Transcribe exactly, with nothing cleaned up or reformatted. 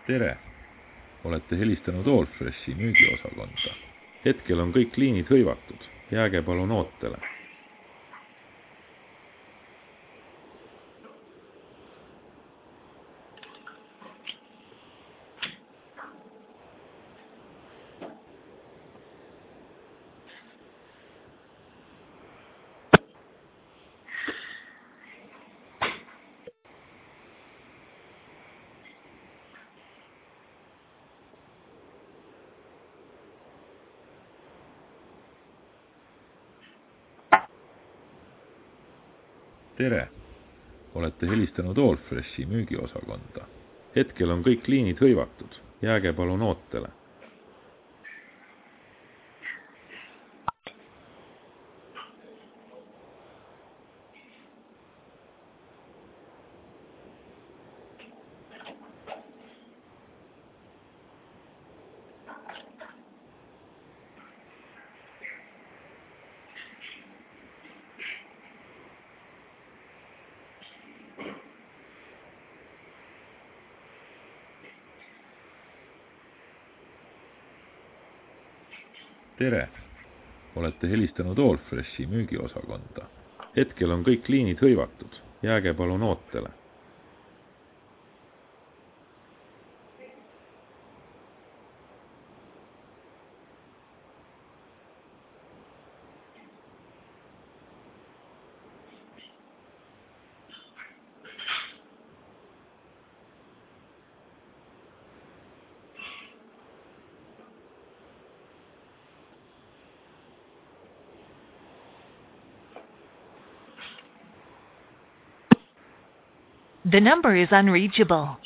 tere! Olete helistanud Allfreshi müügiosakonda. Hetkel on kõik liinid hõivatud. Jääge palun ootele. Tere! Olete helistanud Allfreshi müügiosakonda. Hetkel on kõik liinid hõivatud. Jääge palun ootele. Tere! Olete helistanud Allfreshi müügiosakonda. Hetkel on kõik liinid hõivatud. Jääge palun ootele. The number is unreachable.